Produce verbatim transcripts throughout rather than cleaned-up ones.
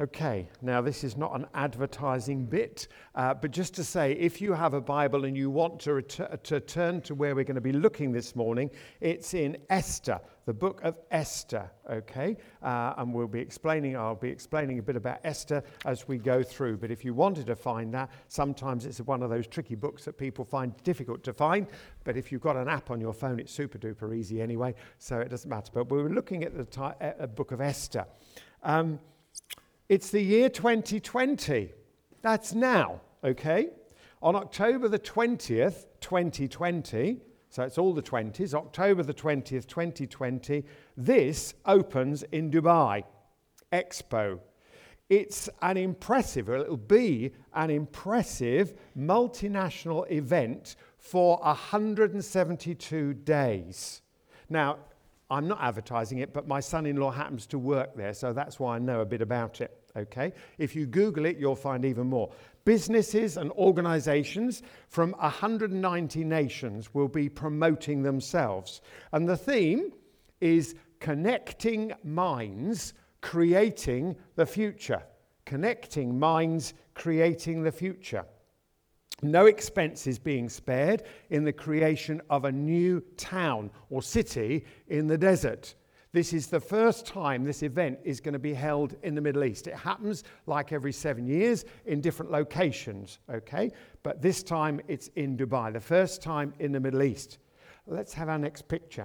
Okay, now this is not an advertising bit, uh, but just to say, if you have a Bible and you want to, ret- to turn to where we're going to be looking this morning, it's in Esther, the book of Esther, okay? Uh, and we'll be explaining, I'll be explaining a bit about Esther as we go through. But if you wanted to find that, sometimes it's one of those tricky books that people find difficult to find. But if you've got an app on your phone, it's super duper easy anyway, so it doesn't matter. But we were looking at the ti- uh, book of Esther. Um, It's the year twenty twenty. That's now, okay? On October the twentieth, twenty twenty, so it's all the twenties, October the twentieth, twenty twenty, this opens in Dubai, Expo. It's an impressive, or it'll be an impressive multinational event for one hundred seventy-two days. Now, I'm not advertising it, but my son-in-law happens to work there, so that's why I know a bit about it, okay? If you Google it, you'll find even more. Businesses and organizations from one hundred ninety nations will be promoting themselves. And the theme is Connecting Minds, Creating the Future. Connecting Minds, Creating the Future. No expense is being spared in the creation of a new town or city in the desert. This is the first time this event is going to be held in the Middle East. It happens like every seven years in different locations, okay? But this time it's in Dubai, the first time in the Middle East. Let's have our next picture.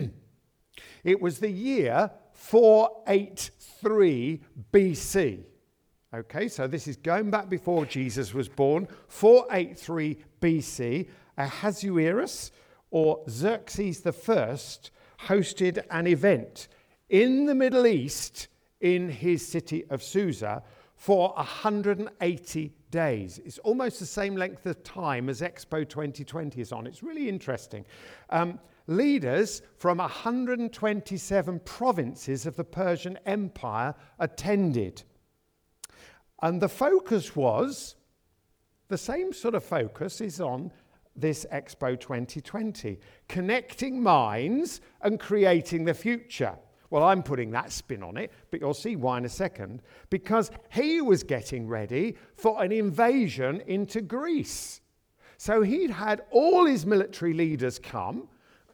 It was the year four eighty-three B C. Okay, so this is going back before Jesus was born, four eighty-three B C. Ahasuerus, or Xerxes the First, hosted an event in the Middle East in his city of Susa for one hundred eighty days. It's almost the same length of time as Expo twenty twenty is on. It's really interesting. Um, leaders from one hundred twenty-seven provinces of the Persian Empire attended. And the focus was, the same sort of focus is on this Expo twenty twenty, connecting minds and creating the future. Well, I'm putting that spin on it, but you'll see why in a second, because he was getting ready for an invasion into Greece. So he'd had all his military leaders come,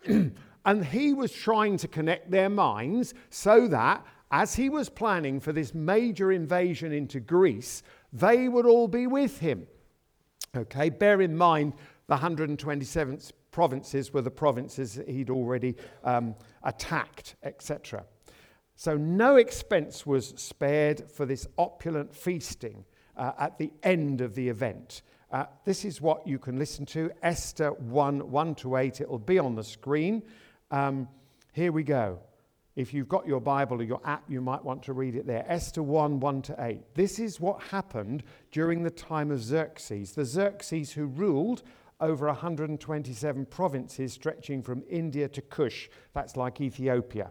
and he was trying to connect their minds so that as he was planning for this major invasion into Greece, they would all be with him. Okay, bear in mind the one hundred twenty-seven provinces were the provinces that he'd already um, attacked, et cetera. So no expense was spared for this opulent feasting uh, at the end of the event. Uh, this is what you can listen to, Esther one, one to eight. It'll be on the screen. Um, here we go. If you've got your Bible or your app, you might want to read it there. Esther one, one to eight. This is what happened during the time of Xerxes. The Xerxes who ruled over one hundred twenty-seven provinces stretching from India to Kush. That's like Ethiopia.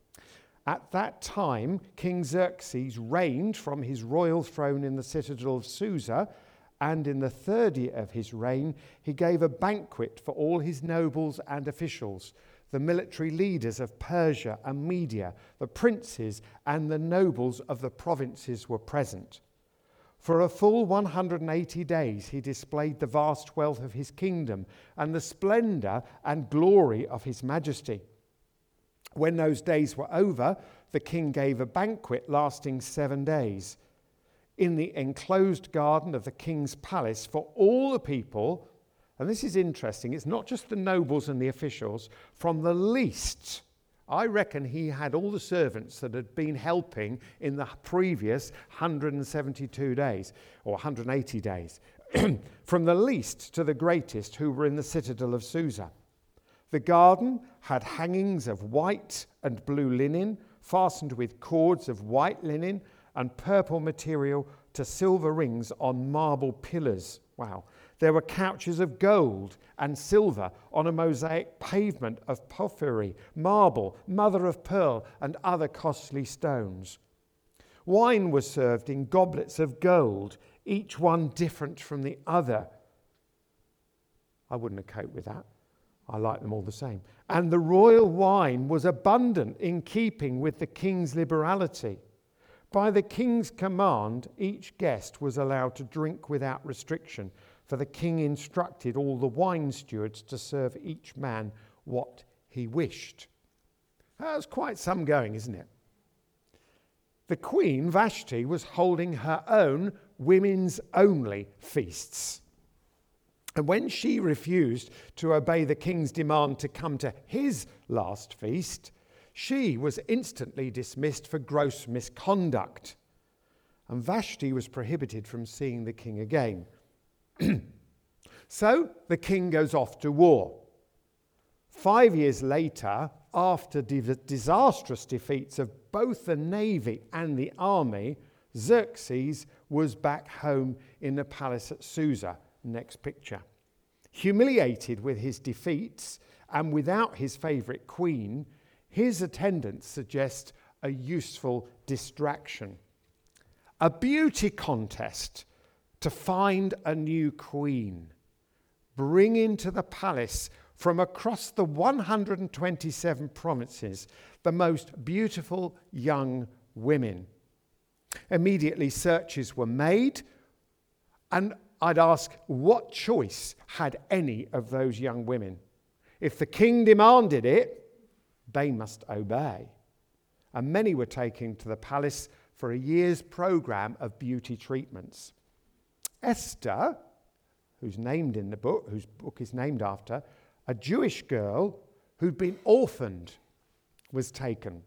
At that time, King Xerxes reigned from his royal throne in the citadel of Susa, and in the third year of his reign, he gave a banquet for all his nobles and officials. The military leaders of Persia and Media, the princes and the nobles of the provinces were present. For a full one hundred eighty days he displayed the vast wealth of his kingdom and the splendor and glory of his majesty. When those days were over, the king gave a banquet lasting seven days in the enclosed garden of the king's palace for all the people. And this is interesting, it's not just the nobles and the officials, from the least. I reckon he had all the servants that had been helping in the previous one hundred seventy-two days, or one hundred eighty days, from the least to the greatest who were in the citadel of Susa. The garden had hangings of white and blue linen, fastened with cords of white linen and purple material to silver rings on marble pillars. Wow. There were couches of gold and silver on a mosaic pavement of porphyry, marble, mother of pearl, and other costly stones. Wine was served in goblets of gold, each one different from the other. I wouldn't have coped with that. I like them all the same. And the royal wine was abundant in keeping with the king's liberality. By the king's command, each guest was allowed to drink without restriction, for the king instructed all the wine stewards to serve each man what he wished. That was quite some going, isn't it? The queen, Vashti, was holding her own women's only feasts. And when she refused to obey the king's demand to come to his last feast, she was instantly dismissed for gross misconduct. And Vashti was prohibited from seeing the king again. So the king goes off to war. Five years later, after di- disastrous defeats of both the navy and the army, Xerxes was back home in the palace at Susa. Next picture. Humiliated with his defeats and without his favourite queen, his attendance suggests a useful distraction. A beauty contest to find a new queen. Bring into the palace from across the one hundred twenty-seven provinces the most beautiful young women. Immediately searches were made, and I'd ask, what choice had any of those young women? If the king demanded it, they must obey. And many were taken to the palace for a year's program of beauty treatments. Esther, who's named in the book, whose book is named after, a Jewish girl who'd been orphaned, was taken.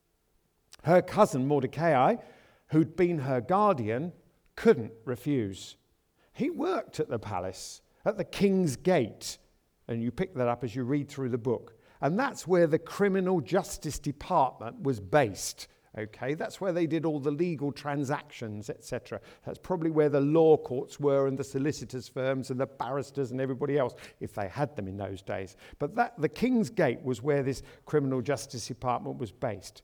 Her cousin Mordecai, who'd been her guardian, couldn't refuse. He worked at the palace, at the king's gate, and you pick that up as you read through the book. And that's where the criminal justice department was based. Okay, that's where they did all the legal transactions, et cetera. That's probably where the law courts were, and the solicitors' firms, and the barristers, and everybody else, if they had them in those days. But that the King's Gate was where this criminal justice department was based.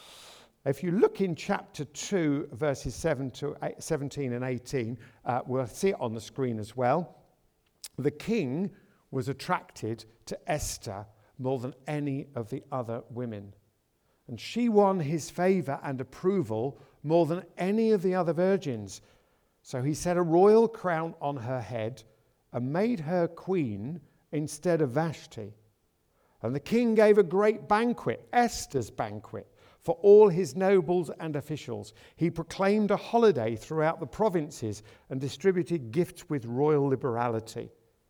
If you look in chapter two, verses seven to eight, seventeen and eighteen, uh, we'll see it on the screen as well. The king was attracted to Esther more than any of the other women. And she won his favor and approval more than any of the other virgins. So he set a royal crown on her head and made her queen instead of Vashti. And the king gave a great banquet, Esther's banquet, for all his nobles and officials. He proclaimed a holiday throughout the provinces and distributed gifts with royal liberality.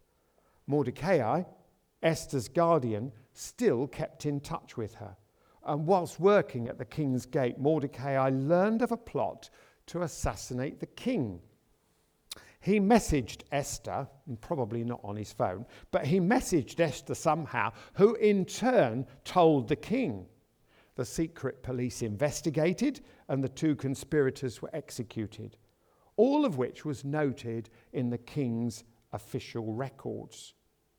Mordecai, Esther's guardian, still kept in touch with her. And whilst working at the king's gate, Mordecai learned of a plot to assassinate the king. He messaged Esther, and probably not on his phone, but he messaged Esther somehow, who in turn told the king. The secret police investigated, and the two conspirators were executed, all of which was noted in the king's official records.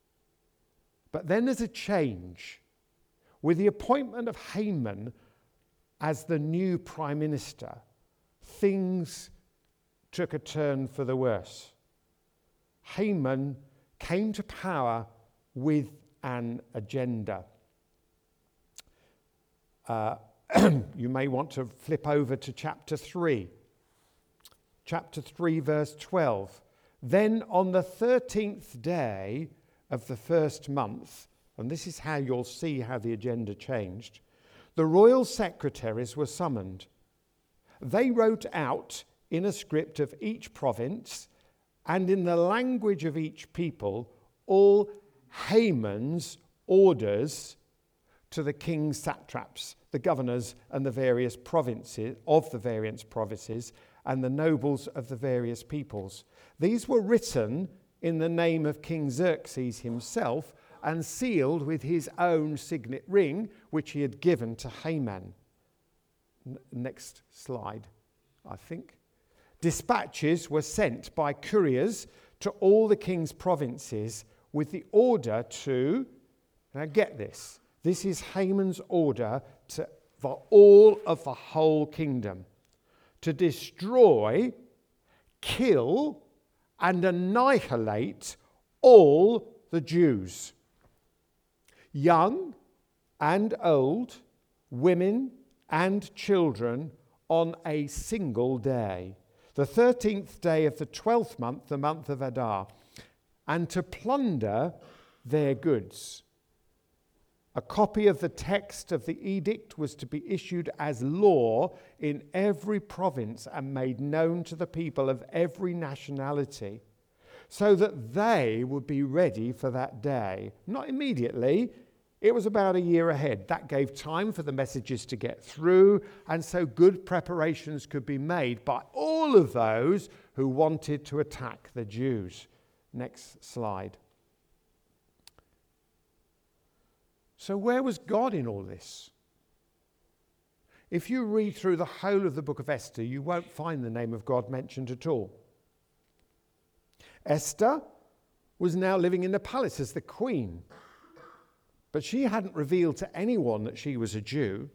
But then there's a change. With the appointment of Haman as the new prime minister, things took a turn for the worse. Haman came to power with an agenda. Uh, you may want to flip over to chapter three. Chapter three, verse twelve. Then on the thirteenth day of the first month, and this is how you'll see how the agenda changed, the royal secretaries were summoned. They wrote out in a script of each province and in the language of each people all Haman's orders to the king's satraps, the governors and the various provinces of the various provinces and the nobles of the various peoples. These were written in the name of King Xerxes himself and sealed with his own signet ring, which he had given to Haman. N- next slide, I think. Dispatches were sent by couriers to all the king's provinces with the order to, now get this, this is Haman's order to, for all of the whole kingdom, to destroy, kill, and annihilate all the Jews, young and old, women and children, on a single day, the thirteenth day of the twelfth month, the month of Adar, and to plunder their goods. A copy of the text of the edict was to be issued as law in every province and made known to the people of every nationality, so that they would be ready for that day. Not immediately. It was about a year ahead. That gave time for the messages to get through, and so good preparations could be made by all of those who wanted to attack the Jews. Next slide. So where was God in all this? If you read through the whole of the book of Esther, you won't find the name of God mentioned at all. Esther was now living in the palace as the queen, but she hadn't revealed to anyone that she was a Jew.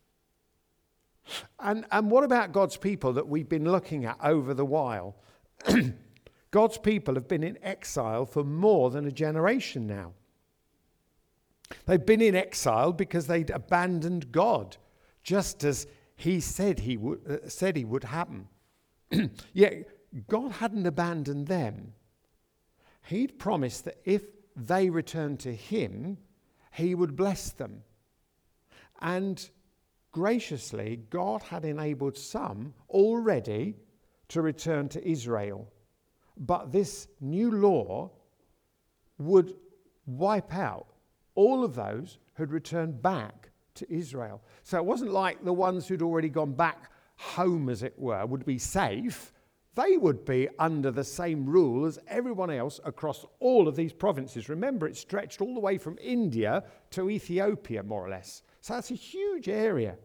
And, and what about God's people that we've been looking at over the while? God's people have been in exile for more than a generation now. They've been in exile because they'd abandoned God, just as he said he would, uh, said he would happen. Yet God hadn't abandoned them. He'd promised that if they returned to him, he would bless them. And graciously, God had enabled some already to return to Israel. But this new law would wipe out all of those who'd returned back to Israel. So it wasn't like the ones who'd already gone back home, as it were, would be safe. They would be under the same rule as everyone else across all of these provinces. Remember, it stretched all the way from India to Ethiopia, more or less. So that's a huge area.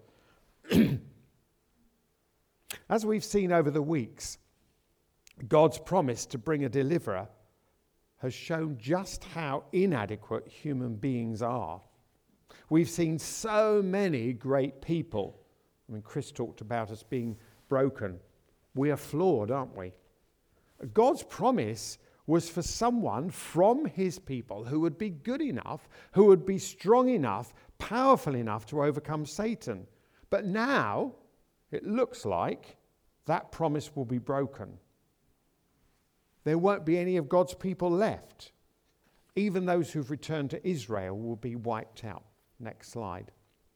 As we've seen over the weeks, God's promise to bring a deliverer has shown just how inadequate human beings are. We've seen so many great people. I mean, Chris talked about us being broken. We are flawed, aren't we? God's promise was for someone from his people who would be good enough, who would be strong enough, powerful enough to overcome Satan. But now, it looks like that promise will be broken. There won't be any of God's people left. Even those who've returned to Israel will be wiped out. Next slide.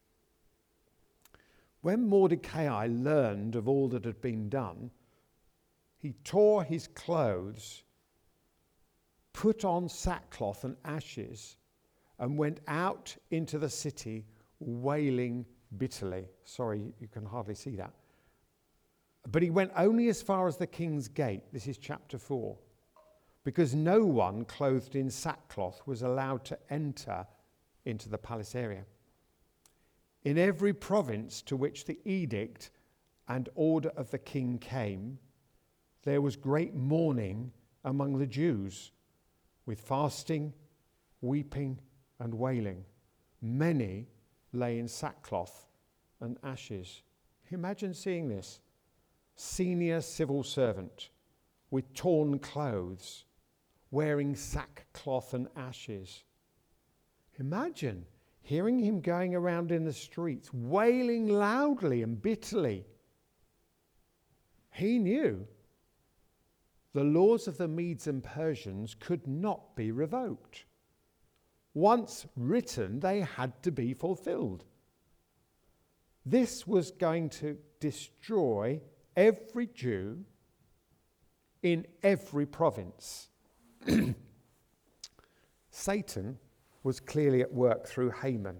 When Mordecai learned of all that had been done, he tore his clothes, put on sackcloth and ashes, and went out into the city wailing bitterly. Sorry, you can hardly see that. But he went only as far as the king's gate. This is chapter four. Because no one clothed in sackcloth was allowed to enter into the palace area. In every province to which the edict and order of the king came, there was great mourning among the Jews, with fasting, weeping, and wailing. Many lay in sackcloth and ashes. Imagine seeing this. Senior civil servant with torn clothes, wearing sackcloth and ashes. Imagine hearing him going around in the streets, wailing loudly and bitterly. He knew the laws of the Medes and Persians could not be revoked. Once written, they had to be fulfilled. This was going to destroy every Jew in every province. Satan was clearly at work through Haman.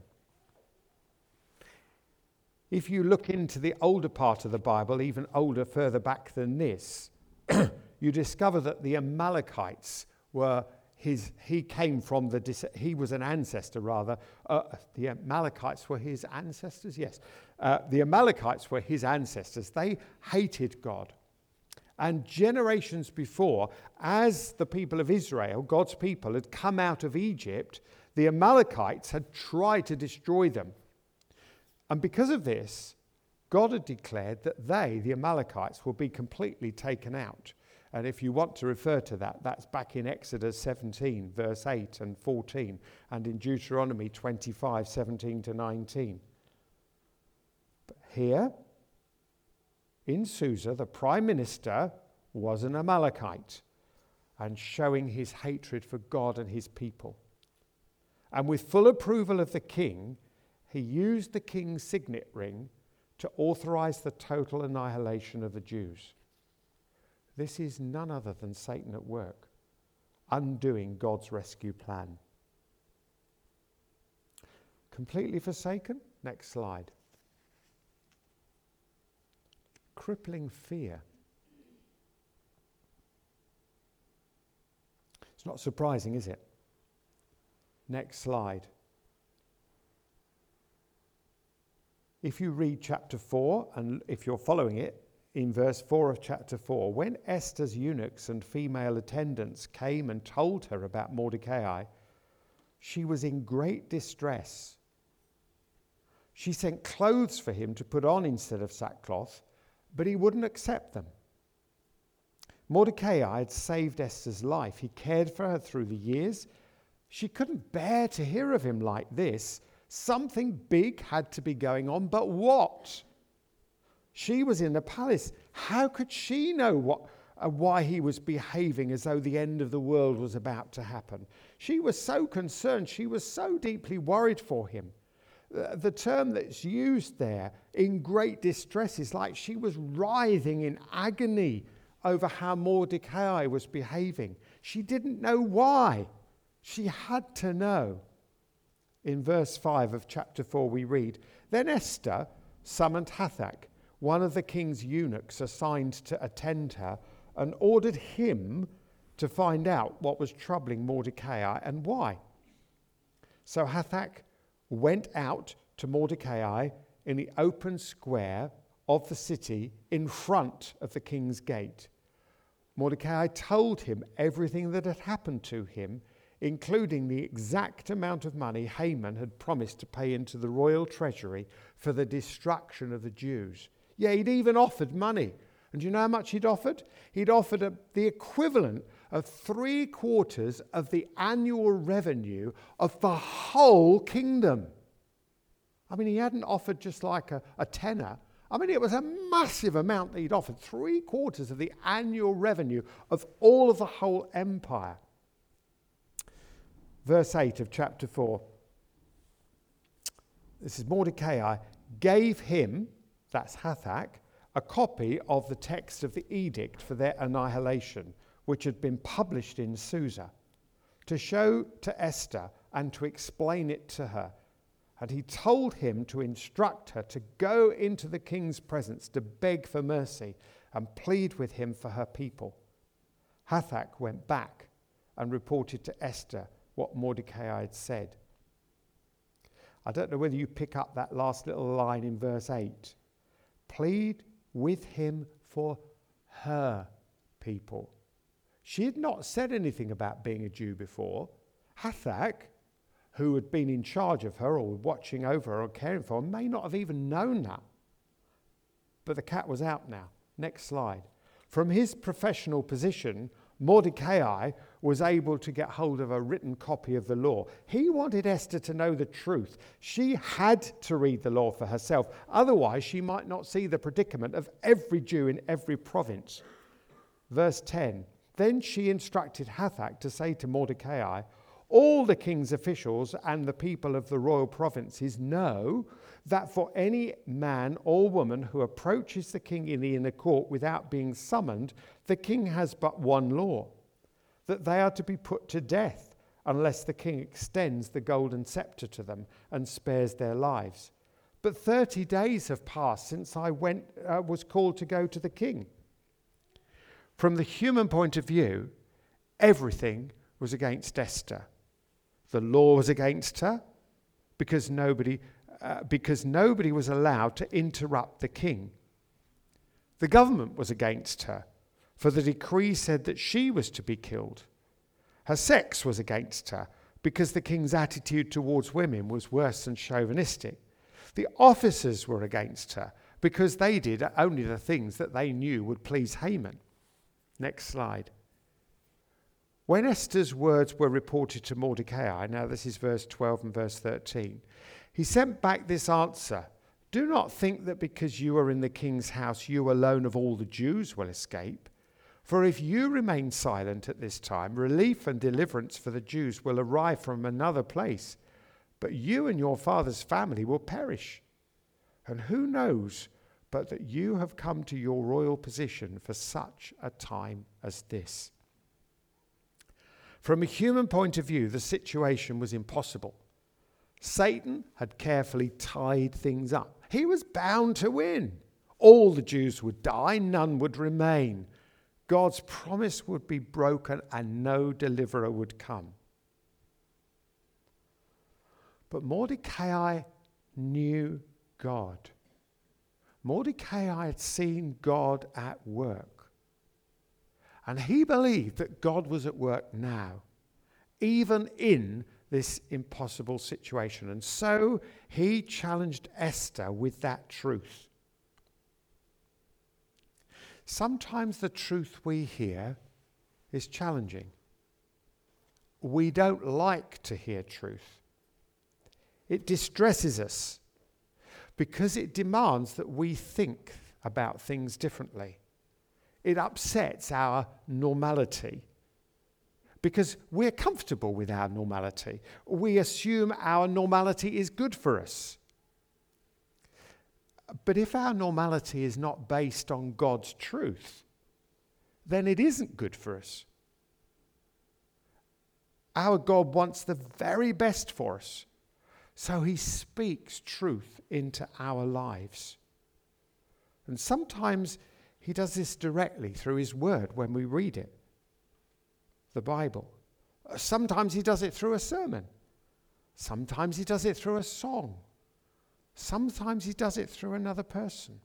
If you look into the older part of the Bible, even older, further back than this, you discover that the Amalekites were his, he came from the, he was an ancestor rather, uh, the Amalekites were his ancestors, yes. Uh, the Amalekites were his ancestors. They hated God. And generations before, as the people of Israel, God's people, had come out of Egypt, the Amalekites had tried to destroy them. And because of this, God had declared that they, the Amalekites, will be completely taken out. And if you want to refer to that, that's back in Exodus seventeen, verse eight and fourteen, and in Deuteronomy twenty-five, seventeen to nineteen. But here, in Susa, the prime minister was an Amalekite, and showing his hatred for God and his people. And with full approval of the king, he used the king's signet ring to authorize the total annihilation of the Jews. This is none other than Satan at work, undoing God's rescue plan. Completely forsaken? Next slide. Crippling fear. It's not surprising, is it? Next slide. If you read chapter four, and if you're following it, in verse four of chapter four, when Esther's eunuchs and female attendants came and told her about Mordecai, she was in great distress. She sent clothes for him to put on instead of sackcloth, but he wouldn't accept them. Mordecai had saved Esther's life. He cared for her through the years. She couldn't bear to hear of him like this. Something big had to be going on, but what? She was in the palace. How could she know what, uh, why he was behaving as though the end of the world was about to happen? She was so concerned. She was so deeply worried for him. Uh, the term that's used there, in great distress, is like she was writhing in agony over how Mordecai was behaving. She didn't know why. She had to know. In verse five of chapter four we read, Then Esther summoned Hathach, one of the king's eunuchs assigned to attend her, and ordered him to find out what was troubling Mordecai and why. So Hathach went out to Mordecai in the open square of the city in front of the king's gate. Mordecai told him everything that had happened to him, including the exact amount of money Haman had promised to pay into the royal treasury for the destruction of the Jews. Yeah, he'd even offered money. And do you know how much he'd offered? He'd offered a, the equivalent of three quarters of the annual revenue of the whole kingdom. I mean, he hadn't offered just like a, a tenner. I mean, it was a massive amount that he'd offered, three quarters of the annual revenue of all of the whole empire. Verse eight of chapter four. This is Mordecai gave him, that's Hathach, a copy of the text of the edict for their annihilation, which had been published in Susa, to show to Esther and to explain it to her. And he told him to instruct her to go into the king's presence to beg for mercy and plead with him for her people. Hathach went back and reported to Esther what Mordecai had said. I don't know whether you pick up that last little line in verse eight. Plead with him for her people. She had not said anything about being a Jew before. Hathach, who had been in charge of her or watching over her or caring for her, may not have even known that. But the cat was out now. Next slide. From his professional position, Mordecai was able to get hold of a written copy of the law. He wanted Esther to know the truth. She had to read the law for herself. Otherwise, she might not see the predicament of every Jew in every province. Verse ten. Then she instructed Hathach to say to Mordecai, all the king's officials and the people of the royal provinces know that for any man or woman who approaches the king in the inner court without being summoned, the king has but one law, that they are to be put to death unless the king extends the golden scepter to them and spares their lives. But thirty days have passed since I went, uh, was called to go to the king. From the human point of view, everything was against Esther. The law was against her because nobody, uh, because nobody was allowed to interrupt the king. The government was against her, for the decree said that she was to be killed. Her sex was against her because the king's attitude towards women was worse than chauvinistic. The officers were against her because they did only the things that they knew would please Haman. Next slide. When Esther's words were reported to Mordecai, now this is verse twelve and verse thirteen, he sent back this answer Do not think that because you are in the king's house, you alone of all the Jews will escape. For if you remain silent at this time, relief and deliverance for the Jews will arrive from another place, but you and your father's family will perish. And who knows but that you have come to your royal position for such a time as this? From a human point of view, the situation was impossible. Satan had carefully tied things up. He was bound to win. All the Jews would die, none would remain. God's promise would be broken and no deliverer would come. But Mordecai knew God. Mordecai had seen God at work. And he believed that God was at work now, even in this impossible situation. And so he challenged Esther with that truth. Sometimes the truth we hear is challenging. We don't like to hear truth. It distresses us because it demands that we think about things differently. It upsets our normality because we're comfortable with our normality. We assume our normality is good for us. But if our normality is not based on God's truth, then it isn't good for us. Our God wants the very best for us, so he speaks truth into our lives. And sometimes he does this directly through his word when we read it, the Bible. Sometimes he does it through a sermon. Sometimes he does it through a song. Sometimes he does it through another person.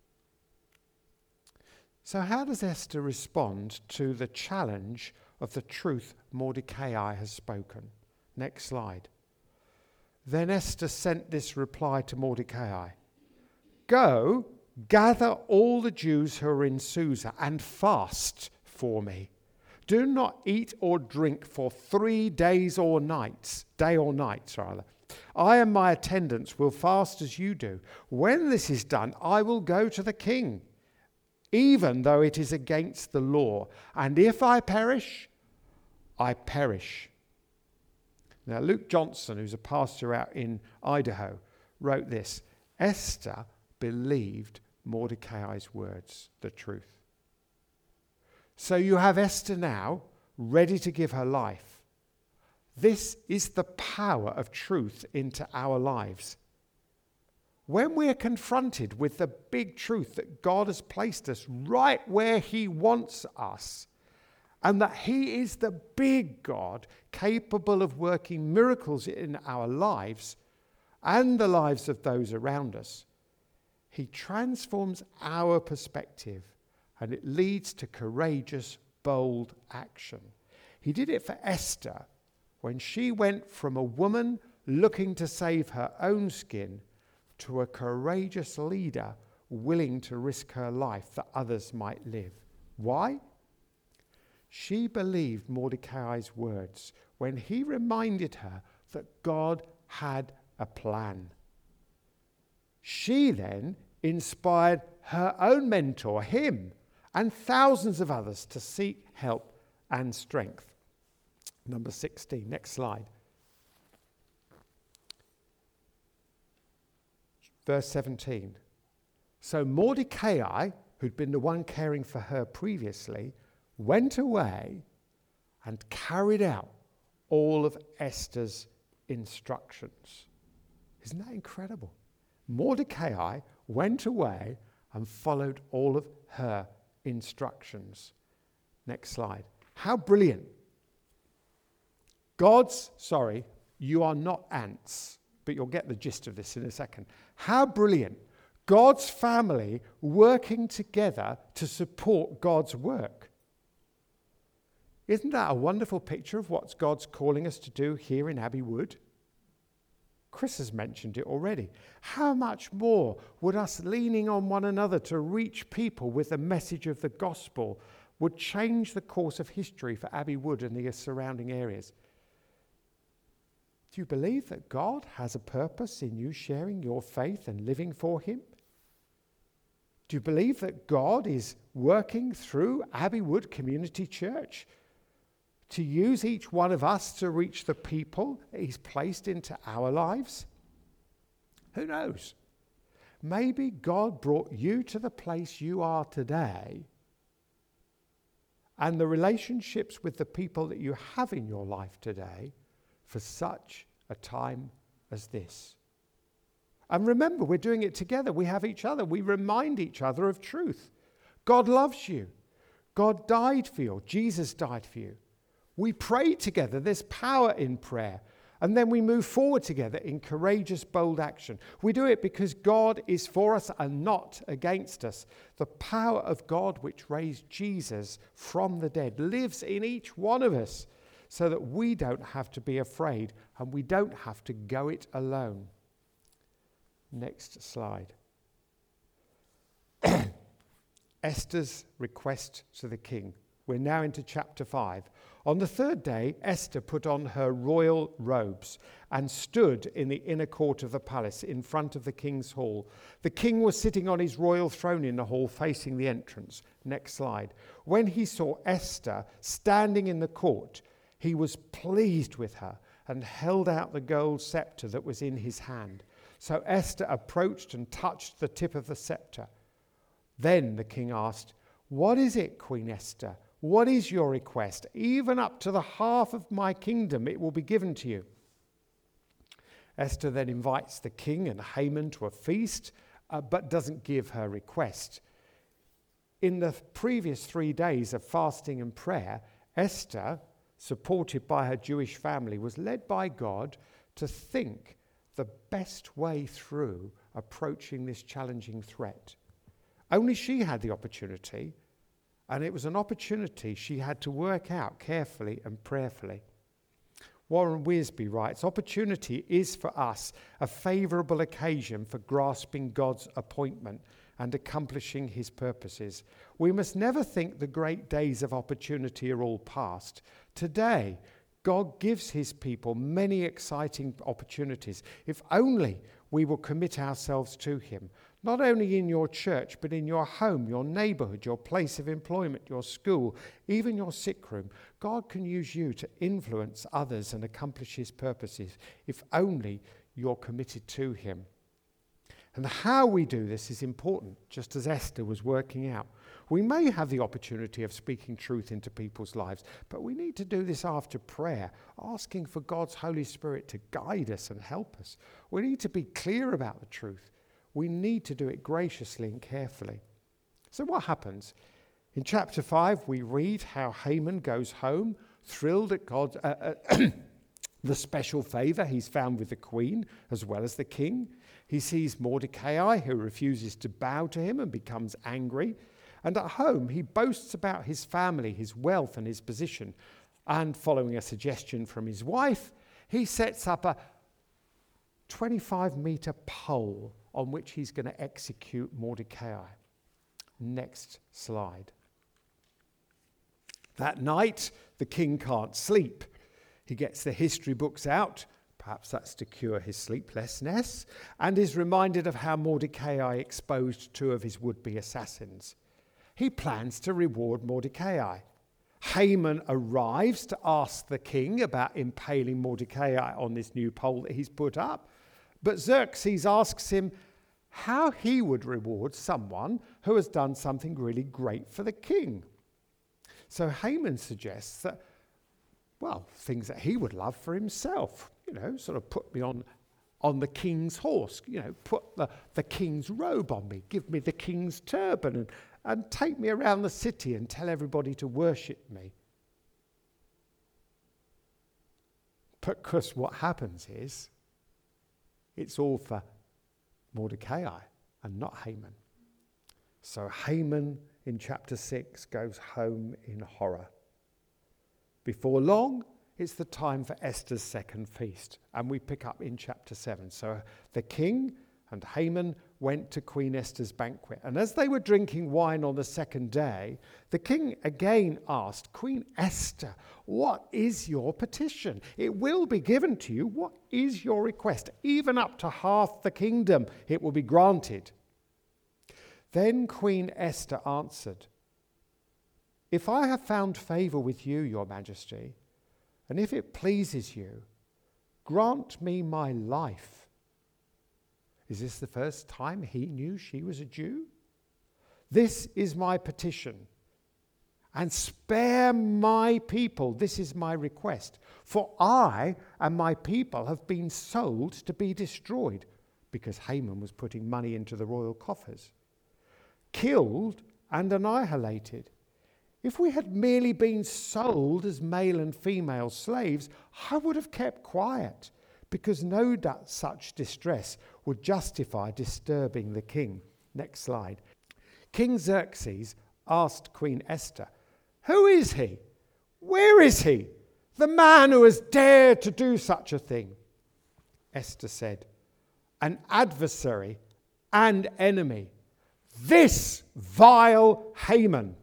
So how does Esther respond to the challenge of the truth Mordecai has spoken? Next slide. Then Esther sent this reply to Mordecai. Go, gather all the Jews who are in Susa and fast for me. Do not eat or drink for three days or nights, day or nights rather. I and my attendants will fast as you do. When this is done, I will go to the king, even though it is against the law. And if I perish, I perish. Now, Luke Johnson, who's a pastor out in Idaho, wrote this. Esther believed Mordecai's words, the truth. So you have Esther now ready to give her life. This is the power of truth into our lives. When we're confronted with the big truth that God has placed us right where he wants us, and that he is the big God capable of working miracles in our lives and the lives of those around us, he transforms our perspective and it leads to courageous, bold action. He did it for Esther when she went from a woman looking to save her own skin to a courageous leader willing to risk her life that others might live. Why? She believed Mordecai's words when he reminded her that God had a plan. She then inspired her own mentor, him, and thousands of others to seek help and strength. Number sixteen, next slide. Verse seventeen. So Mordecai, who'd been the one caring for her previously, went away and carried out all of Esther's instructions. Isn't that incredible? Mordecai went away and followed all of her instructions. Next slide. How brilliant. God's, sorry, you are not ants, but you'll get the gist of this in a second. How brilliant. God's family working together to support God's work. Isn't that a wonderful picture of what God's calling us to do here in Abbey Wood? Chris has mentioned it already. How much more would us leaning on one another to reach people with the message of the gospel would change the course of history for Abbey Wood and the surrounding areas? Do you believe that God has a purpose in you sharing your faith and living for him? Do you believe that God is working through Abbey Wood Community Church to use each one of us to reach the people that he's placed into our lives? Who knows? Maybe God brought you to the place you are today, and the relationships with the people that you have in your life today for such a time as this. And remember, we're doing it together. We have each other. We remind each other of truth. God loves you. God died for you. Jesus died for you. We pray together. There's power in prayer. And then we move forward together in courageous, bold action. We do it because God is for us and not against us. The power of God which raised Jesus from the dead lives in each one of us, so that we don't have to be afraid and we don't have to go it alone. Next slide. Esther's request to the king. We're now into chapter five. On the third day, Esther put on her royal robes and stood in the inner court of the palace in front of the king's hall. The king was sitting on his royal throne in the hall facing the entrance. Next slide. When he saw Esther standing in the court, he was pleased with her and held out the gold scepter that was in his hand. So Esther approached and touched the tip of the scepter. Then the king asked, "What is it, Queen Esther? What is your request? Even up to the half of my kingdom it will be given to you." Esther then invites the king and Haman to a feast, uh, but doesn't give her request. In the previous three days of fasting and prayer, Esther, supported by her Jewish family, was led by God to think the best way through approaching this challenging threat. Only she had the opportunity, and it was an opportunity she had to work out carefully and prayerfully. Warren Wiersbe writes, "Opportunity is for us a favourable occasion for grasping God's appointment and accomplishing his purposes. We must never think the great days of opportunity are all past. Today, God gives his people many exciting opportunities if only we will commit ourselves to him. Not only in your church, but in your home, your neighbourhood, your place of employment, your school, even your sick room. God can use you to influence others and accomplish his purposes if only you're committed to him." And how we do this is important, just as Esther was working out. We may have the opportunity of speaking truth into people's lives, but we need to do this after prayer, asking for God's Holy Spirit to guide us and help us. We need to be clear about the truth. We need to do it graciously and carefully. So what happens? In chapter five, we read how Haman goes home, thrilled at God's uh, uh, the special favour he's found with the queen as well as the king. He sees Mordecai, who refuses to bow to him and becomes angry. And at home, he boasts about his family, his wealth, and his position. And following a suggestion from his wife, he sets up a twenty-five metre pole on which he's going to execute Mordecai. Next slide. That night, the king can't sleep. He gets the history books out, perhaps that's to cure his sleeplessness, and is reminded of how Mordecai exposed two of his would-be assassins. He plans to reward Mordecai. Haman arrives to ask the king about impaling Mordecai on this new pole that he's put up, but Xerxes asks him how he would reward someone who has done something really great for the king. So Haman suggests that, well, things that he would love for himself, you know, sort of put me on, on the king's horse, you know, put the, the king's robe on me, give me the king's turban, and, and take me around the city and tell everybody to worship me. Because what happens is, it's all for Mordecai and not Haman. So Haman in chapter six goes home in horror. Before long, it's the time for Esther's second feast, and we pick up in chapter seven. So the king And Haman went to Queen Esther's banquet. And as they were drinking wine on the second day, the king again asked, Queen Esther, what is your petition? It will be given to you. What is your request? Even up to half the kingdom, it will be granted. Then Queen Esther answered, if I have found favor with you, your majesty, and if it pleases you, grant me my life. Is this the first time he knew she was a Jew? This is my petition. And spare my people. This is my request. For I and my people have been sold to be destroyed, because Haman was putting money into the royal coffers. Killed and annihilated. If we had merely been sold as male and female slaves, I would have kept quiet, because no such distress would justify disturbing the king. Next slide. King Xerxes asked Queen Esther, who is he? Where is he? The man who has dared to do such a thing. Esther said, an adversary and enemy. This vile Haman.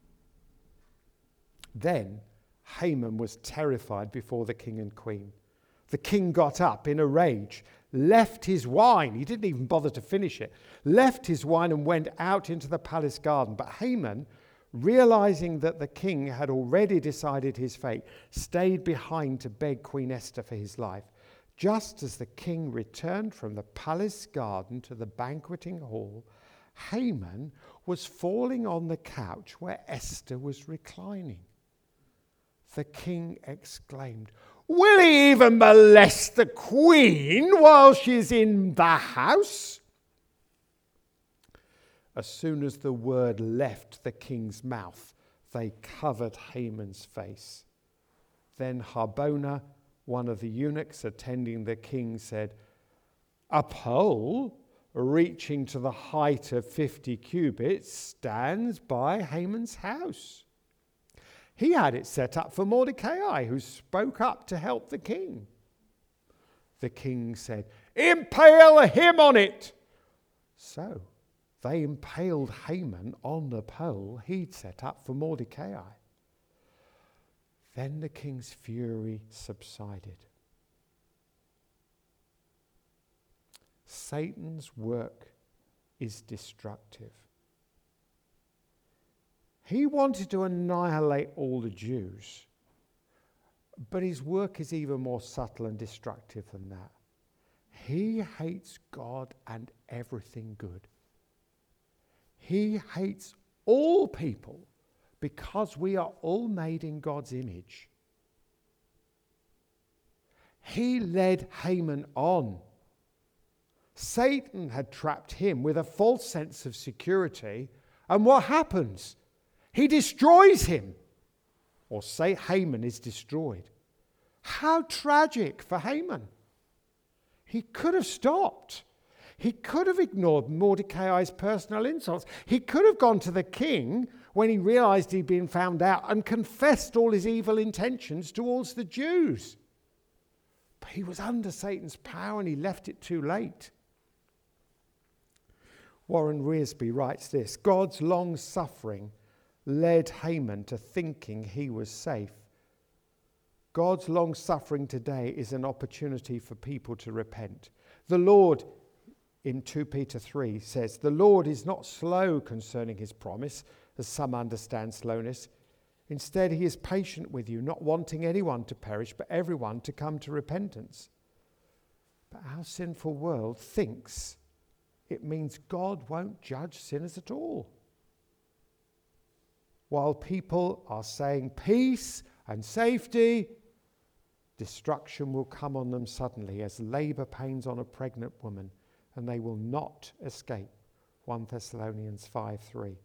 Then Haman was terrified before the king and queen. The king got up in a rage, left his wine. He didn't even bother to finish it. Left his wine and went out into the palace garden. But Haman, realizing that the king had already decided his fate, stayed behind to beg Queen Esther for his life. Just as the king returned from the palace garden to the banqueting hall, Haman was falling on the couch where Esther was reclining. The king exclaimed, will he even molest the queen while she's in the house? As soon as the word left the king's mouth, they covered Haman's face. Then Harbona, one of the eunuchs attending the king, said, a pole reaching to the height of fifty cubits stands by Haman's house. He had it set up for Mordecai, who spoke up to help the king. The king said, impale him on it. So they impaled Haman on the pole he'd set up for Mordecai. Then the king's fury subsided. Satan's work is destructive. He wanted to annihilate all the Jews, but his work is even more subtle and destructive than that. He hates God and everything good. He hates all people because we are all made in God's image. He led Haman on. Satan had trapped him with a false sense of security, and what happens? He destroys him, or say Haman is destroyed. How tragic for Haman. He could have stopped. He could have ignored Mordecai's personal insults. He could have gone to the king when he realized he'd been found out and confessed all his evil intentions towards the Jews. But he was under Satan's power and he left it too late. Warren Wiersbe writes this, God's long suffering led Haman to thinking he was safe. God's long suffering today is an opportunity for people to repent. The Lord, in Second Peter three, says, the Lord is not slow concerning his promise, as some understand slowness. Instead, he is patient with you, not wanting anyone to perish, but everyone to come to repentance. But our sinful world thinks it means God won't judge sinners at all. While people are saying peace and safety, destruction will come on them suddenly as labor pains on a pregnant woman, and they will not escape. First Thessalonians five three.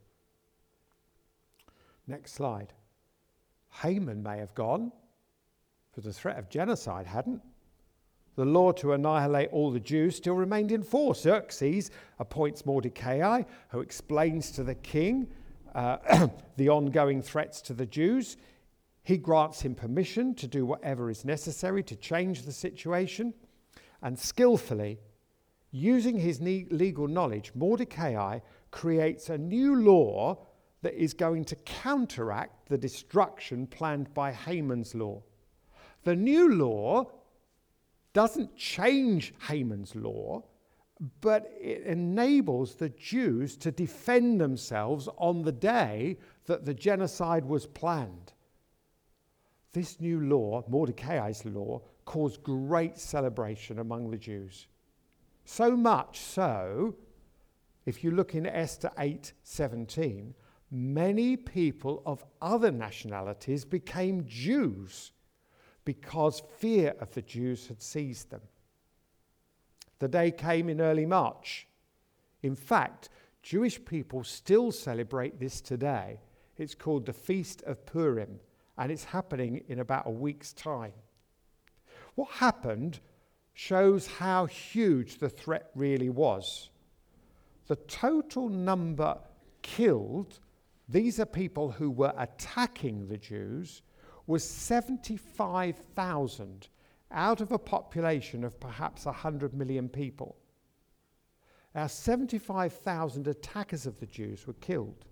Next slide. Haman may have gone, but the threat of genocide hadn't. The law to annihilate all the Jews still remained in force. Xerxes appoints Mordecai, who explains to the king uh, the ongoing threats to the Jews. He grants him permission to do whatever is necessary to change the situation, and skillfully Using his ne- legal knowledge, Mordecai creates a new law that is going to counteract the destruction planned by Haman's law. The new law doesn't change Haman's law, but it enables the Jews to defend themselves on the day that the genocide was planned. This new law, Mordecai's law, caused great celebration among the Jews. So much so, if you look in Esther eight seventeen, many people of other nationalities became Jews because fear of the Jews had seized them. The day came in early March. In fact, Jewish people still celebrate this today. It's called the Feast of Purim, and it's happening in about a week's time. What happened shows how huge the threat really was. The total number killed, these are people who were attacking the Jews, was seventy-five thousand out of a population of perhaps one hundred million people. Now, seventy-five thousand attackers of the Jews were killed.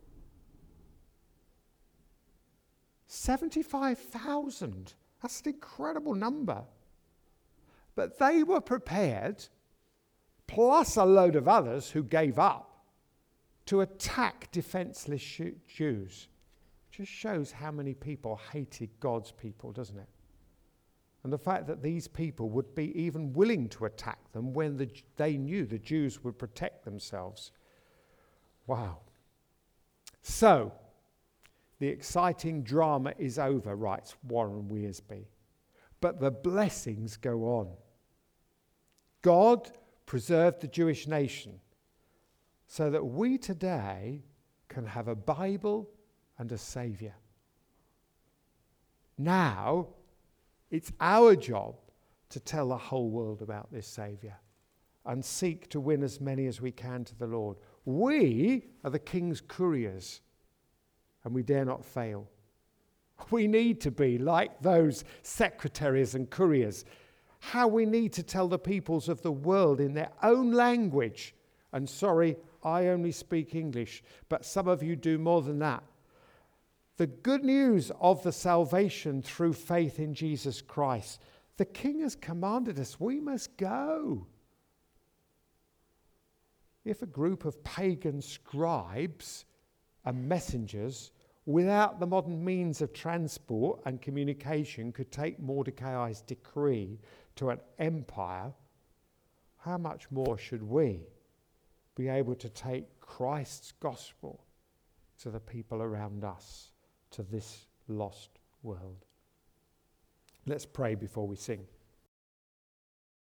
seventy-five thousand. That's an incredible number. But they were prepared, plus a load of others who gave up, to attack defenseless Jews. Just shows how many people hated God's people, doesn't it? And the fact that these people would be even willing to attack them when the, they knew the Jews would protect themselves. Wow. So, the exciting drama is over, writes Warren Wiersbe. But the blessings go on. God preserved the Jewish nation so that we today can have a Bible and a Saviour. Now, it's our job to tell the whole world about this Saviour and seek to win as many as we can to the Lord. We are the King's couriers, and we dare not fail. We need to be like those secretaries and couriers. How we need to tell the peoples of the world in their own language. And sorry, I only speak English, but some of you do more than that. The good news of the salvation through faith in Jesus Christ. The King has commanded us, we must go. If a group of pagan scribes and messengers without the modern means of transport and communication could take Mordecai's decree to an empire, how much more should we be able to take Christ's gospel to the people around us, to this lost world? Let's pray before we sing.